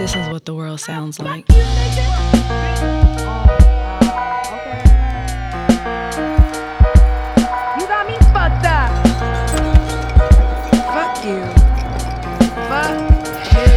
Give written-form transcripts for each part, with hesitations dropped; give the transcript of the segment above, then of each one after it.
This is what the world sounds like. You got me fucked up. Fuck you. Fuck you.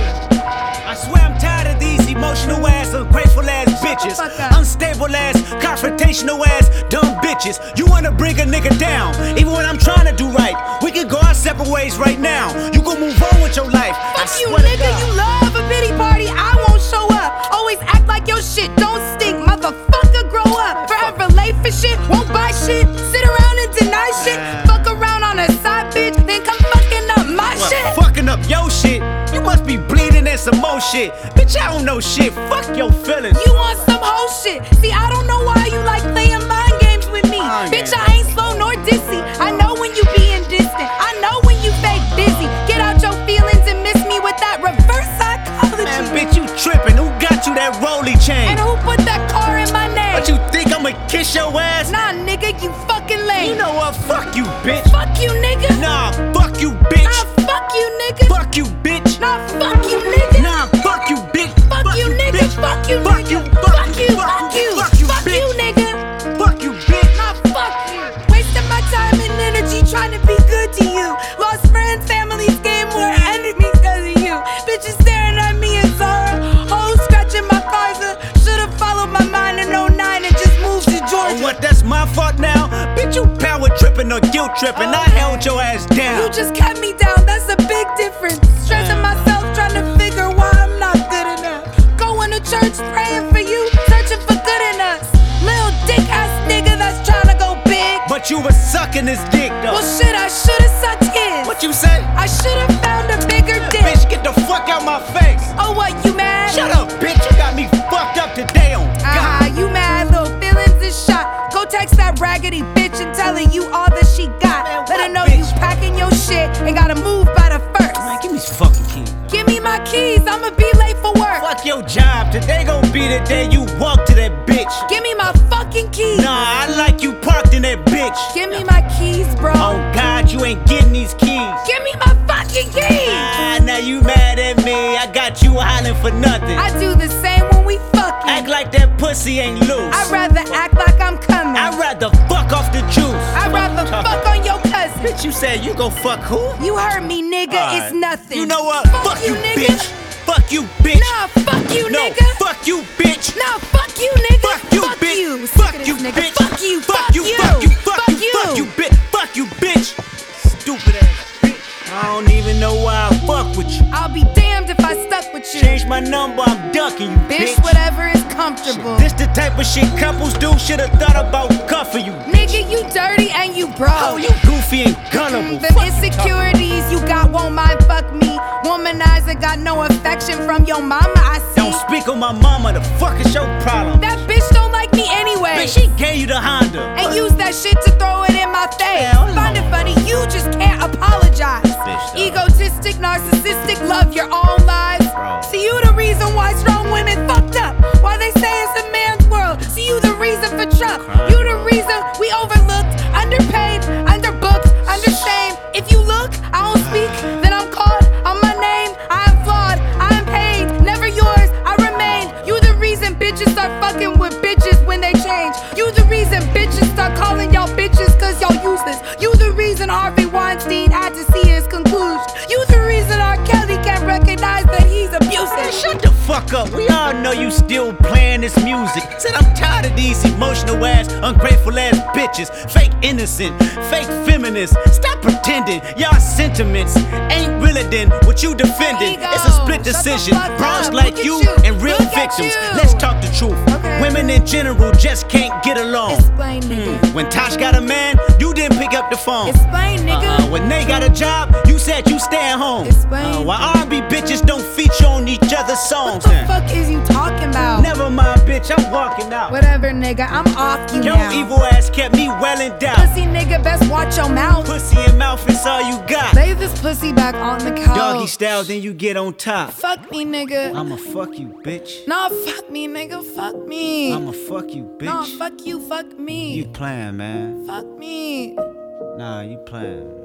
I swear I'm tired of these emotional ass, ungrateful ass bitches, fuck up. unstable ass, confrontational ass, dumb bitches. You wanna bring a nigga down, even when I'm trying to do right. We can go our separate ways right now. You gon' move on with your life. I Fuck you, swear to nigga. God. You love a pity party. I won't show up. Always act like your shit don't stink. Motherfucker, grow up. Forever late for shit. Won't buy shit. Sit around and deny shit. Fuck around on a side bitch. Then come fucking up my What, shit. fucking up your shit? You must be bleeding and some more shit. Bitch, I don't know shit. Fuck your feelings. You want some whole shit. See, I don't know why you like playing mind games with me. Mind Bitch, games. I ain't slow nor dizzy. I know when you being distant. I know when you fake busy. Get out your feelings and miss me with that reverse psychology. Man, bitch, you tripping. Who got you that rolly chain? And who put that car in my name? What you think I'ma kiss your ass? Nah, nigga, you fucking lame. You know what? Fuck you, bitch. Fuck you, nigga. Nah, fuck you, bitch. Nah, fuck you, nigga. Fuck you, bitch. Nah, fuck you, nigga. Nah, fuck you, bitch. Fuck you, nigga. bitch. Fuck you, Fuck nigga. you, Fuck you, fuck you. fuck you, Fuck bitch. you, nigga. Fuck you, bitch. Nah, fuck you. Wasting my time and energy trying to be good to you. Lost friends, families, game more enemies cause of you. Bitches staring at me in sorrow. Hoes scratching my cars. Should've followed my mind in '09 and just moved to Oh, Georgia. what? That's my fault now? Bitch, you power tripping or guilt tripping. I held your ass down. You just kept me down, that's a big difference. Stressing myself, trying to figure why I'm not good enough. Going to church, praying for you, searching for good in us. Little dick ass nigga that's trying to go big. But you was sucking this dick, though. Well, shit, I should've sucked his. What you say? I should've found a bigger dick. Bitch, get the fuck out my face. Oh, what, you mad? Shut up, bitch. You got me fucked up today on God. You mad, little feelings is shot. Go text that raggedy bitch and tell her you all that she got. Man, Let her what know bitch? you packing your shit and gotta move by the first. Man, give me these fucking keys. Give me my keys, I'ma be late for work. Fuck your job. Today gon' be the day you walk to that bitch. Give me my fucking keys. Nah, I like you parked in that bitch. Give me my keys, bro. Oh God, you ain't getting these keys. Give me my fucking keys. Ah, now you mad at me. I got you hollering for nothing. I do the same when we fucking. Act like that pussy ain't loose. I'd rather act like I'm coming. I'd rather fuck off the juice. I'd rather fuck on your cousin. Bitch, you said you gon' fuck who? You heard me, nigga. Alright. It's nothing. You know what? Fuck you, nigga. bitch. Fuck you, bitch. Nah, fuck you, no, nigga. fuck you, bitch. Nah, fuck you, nigga. Fuck you, bitch. You. Sick Fuck of you, this nigga. bitch. Fuck you. Fuck you. Fuck you. Fuck you. Fuck you, bitch. Fuck you, bitch. Stupid ass bitch. I don't even know why I fuck with you. I'll be damned if I stuck with you. Change my number, I'm ducking you, Bitch, bitch. whatever is comfortable. This the type of shit couples do. Should've thought about cuffing you. Nigga, you dirty and you broke. Oh, you goofy and gullible. Them insecurities you got won't mind fuck me. Womanizer got no affection from your mama, I see. Don't speak on my mama, the fuck is your problem? That bitch don't like me anyway. Bitch, she gave you the Honda. And use that shit to throw it in my face. Hell no. Find it funny, you just can't apologize. Bitch, though. Egotistic, narcissistic, love your own lives. Bro. See, you the reason why strong women fucked up. Why they say it's a man's world. See, you the reason for Trump. You the reason we overlooked, underpaid, underbooked, understained. If you look, I don't speak, then I'm called on my name. I am flawed, I am paid, never yours, I remain. You the reason bitches start fucking with bitches when they change. You the reason bitches start calling y'all bitches cause y'all useless. You the reason Harvey Weinstein had to see his conclusion. You the reason R. Kelly can't recognize that he's abusive. Man, shut the fuck up. We all know you still playing this music. Said I'm tired of these emotional ass, ungrateful ass bitches. Fake innocent, fake feminists. Stop pretending. Y'all sentiments ain't realer than what you defending. Ego. It's a split Shut the decision. fuck Bronze up. like Look at you you. and real Look at victims. you. Let's talk the truth. Okay. Women in general just can't get along. Explain, nigga. When Tosh got a man, you didn't pick up the phone. Explain, nigga. When they got a job, you said you stay at home. Explain. Why R&B bitches don't feature on each other's What songs the then? fuck is you talking about? Never mind, bitch, I'm walking out. Whatever, nigga, I'm off you Your now. evil ass kept me well in doubt. Pussy nigga, best watch your mouth. Pussy and mouth is all you got. Lay this pussy back on the couch. Doggy style, then you get on top. Fuck me, nigga. I'ma fuck you, bitch. Nah, fuck me, nigga. Fuck me. I'ma fuck you, bitch. Nah, fuck you, fuck me. You playing, man. Fuck me. Nah, you playing.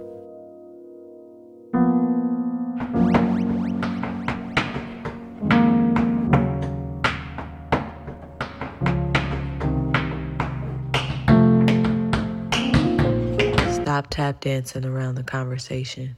stop tap dancing around the conversation.